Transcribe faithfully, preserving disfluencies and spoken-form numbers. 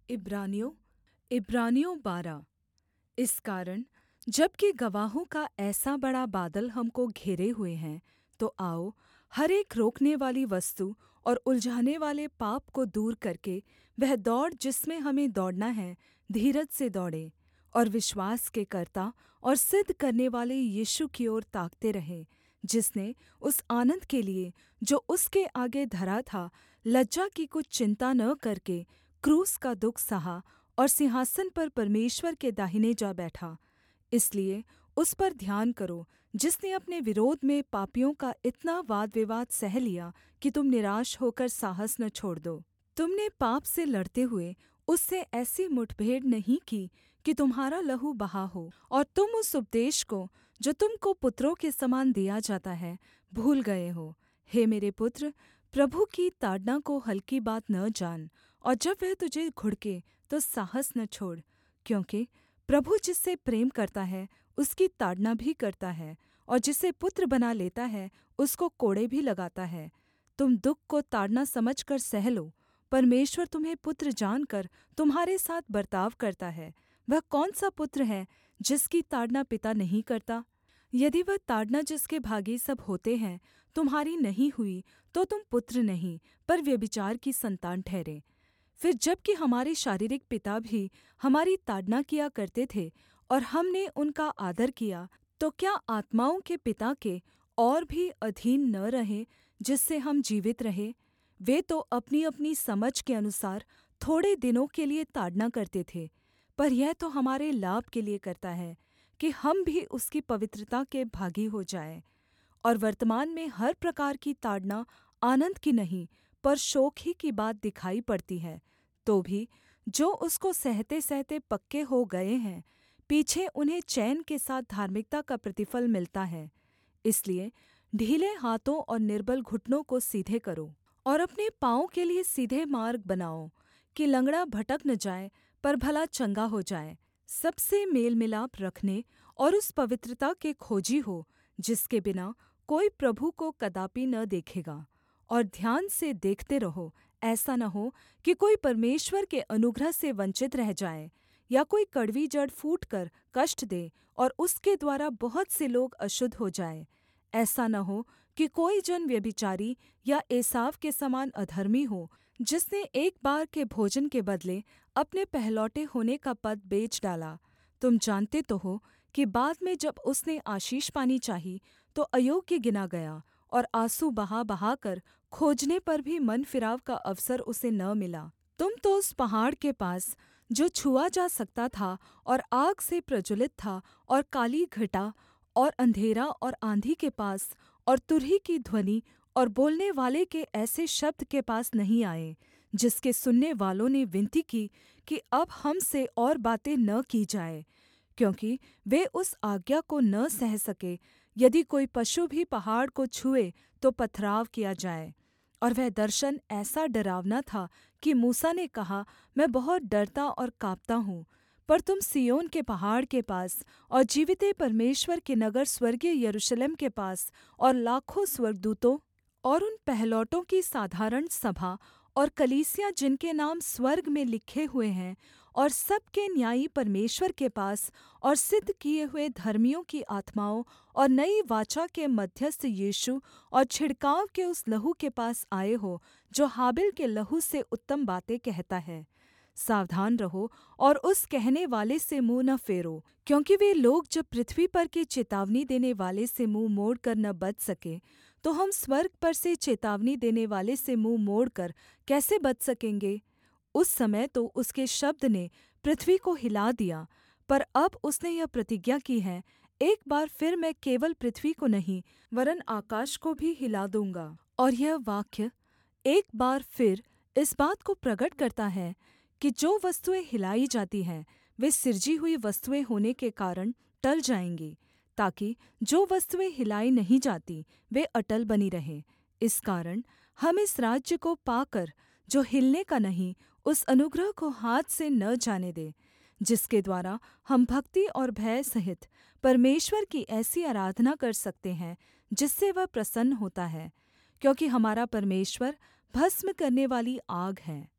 इब्रानियों इब्रानियों बारह। इस कारण जबकि गवाहों का ऐसा बड़ा बादल हमको घेरे हुए हैं, तो आओ हर एक रोकनेवाली वस्तु और उलझानेवाले पाप को दूर करके वह दौड़ जिसमें हमें दौड़ना है, धीरज से दौड़ें और विश्वास के कर्ता और सिद्ध करनेवाले यीशु की ओर ताकते रहें, जिसने उस आनन्द के लिए जो उसके आगे धरा था लज्जा की कुछ चिन्ता न करके क्रूस का दुःख सहा और सिंहासन पर परमेश्वर के दाहिने जा बैठा। इसलिए उस पर ध्यान करो जिसने अपने विरोध में पापियों का इतना वादविवाद सह लिया कि तुम निराश होकर साहस न छोड़ दो। तुमने पाप से लड़ते हुए उससे ऐसी मुठभेड़ नहीं की कि तुम्हारा लहू बहा हो, और तुम उस उपदेश को जो तुम को पुत्रों के समान दिया जाता है भूल गए हो। हे मेरे पुत्र, प्रभु की ताड़ना को हल्की बात न जान, और जब वह तुझे घुड़के तो साहस न छोड़, क्योंकि प्रभु जिससे प्रेम करता है उसकी ताड़ना भी करता है, और जिसे पुत्र बना लेता है उसको कोड़े भी लगाता है। तुम दुःख को ताड़ना समझकर सह लो, परमेश्वर तुम्हें पुत्र जानकर तुम्हारे साथ बर्ताव करता है। वह कौन सा पुत्र है जिसकी ताड़ना पिता नहीं करता? यदि वह ताड़ना जिसके भागी सब होते हैं तुम्हारी नहीं हुई, तो तुम पुत्र नहीं पर व्यभिचार की संतान ठहरे। फिर जबकि हमारे शारीरिक पिता भी हमारी ताड़ना किया करते थे और हमने उनका आदर किया, तो क्या आत्माओं के पिता के और भी अधीन न रहे, जिससे हम जीवित रहे? वे तो अपनी-अपनी समझ के अनुसार थोड़े दिनों के लिए ताड़ना करते थे, पर यह तो हमारे लाभ के लिए करता है कि हम भी उसकी पवित्रता के भागी हो जाएँ। और वर्तमान में हर प्रकार की ताड़ना आनन्द की नहीं पर शोक ही की बात दिखाई पड़ती है, तो भी जो उसको सहते-सहते पक्के हो गए हैं, पीछे उन्हें चैन के साथ धार्मिकता का प्रतिफल मिलता है। इसलिए ढीले हाथों और निर्बल घुटनों को सीधे करो, और अपने पाँवों के लिए सीधे मार्ग बनाओ, कि लँगड़ा भटक न जाए पर भला चंगा हो जाए। सबसे मेल मिलाप रखने और उस पवित्रता के खोजी हो जिसके बिना कोई प्रभु को कदापि न देखेगा। और ध्यान से देखते रहो, ऐसा न हो कि कोई परमेश्वर के अनुग्रह से वंचित रह जाए, या कोई कड़वी जड़ फूटकर कष्ट दे और उसके द्वारा बहुत से लोग अशुद्ध हो जाएँ। ऐसा न हो कि कोई जन व्यभिचारी या एसाव के समान अधर्मी हो, जिसने एक बार के भोजन के बदले अपने पहलौठे होने का पद बेच डाला। तुम जानते तो हो कि बाद में जब उसने आशीष पानी चाही तो अयोग्य गिना गया, और आँसू बहा बहाकर खोजने पर भी मन फिराव का अवसर उसे न मिला। तुम तो उस पहाड़ के पास जो छुआ जा सकता था और आग से प्रज्वलित था, और काली घटा और अंधेरा और आँधी के पास और तुरही की ध्वनि और बोलने वाले के ऐसे शब्द के पास नहीं आए, जिसके सुनने वालों ने विनती की कि अब हम से और बातें न की जाए, क्योंकि वे उस आज्ञा को न सह सके, यदि कोई पशु भी पहाड़ को छुए तो पथराव किया जाए। और वह दर्शन ऐसा डरावना था कि मूसा ने कहा, मैं बहुत डरता और काँपता हूँ। पर तुम सिय्योन के पहाड़ के पास और जीविते परमेश्वर के नगर स्वर्गीय यरूशलेम के पास और लाखों स्वर्गदूतों और उन पहिलौठों की साधारण सभा और कलीसिया जिनके नाम स्वर्ग में लिखे हुए हैं, और सब के न्यायी परमेश्वर के पास और सिद्ध किए हुए धर्मियों की आत्माओं और नई वाचा के मध्यस्थ यीशु और छिड़काव के उस लहू के पास आए हो, जो हाबिल के लहू से उत्तम बातें कहता है। सावधान रहो और उस कहने वाले से मुँह न फेरो, क्योंकि वे लोग जब पृथ्वी पर के चेतावनी देने वाले से मुँह मोड़कर न बच सके, तो हम स्वर्ग पर से चेतावनी देने वाले से मुँह मोड़कर कैसे बच सकेंगे? उस समय तो उसके शब्द ने पृथ्वी को हिला दिया, पर अब उसने यह प्रतिज्ञा की है, एक बार फिर मैं केवल पृथ्वी को नहीं वरन् आकाश को भी हिला दूँगा। और यह वाक्य एक बार फिर इस बात को प्रगट करता है कि जो वस्तुएँ हिलाई जाती हैं वे सिरजी हुई वस्तुएँ होने के कारण टल जाएँगी, ताकि जो वस्तुएँ हिलाई नहीं जाती वे अटल बनी रहें। इस कारण हम इस राज्य को पाकर जो हिलने का नहीं, उस अनुग्रह को हाथ से न जाने दें, जिसके द्वारा हम भक्ति और भय सहित परमेश्वर की ऐसी आराधना कर सकते हैं जिससे वह प्रसन्न होता है, क्योंकि हमारा परमेश्वर भस्म करने वाली आग है।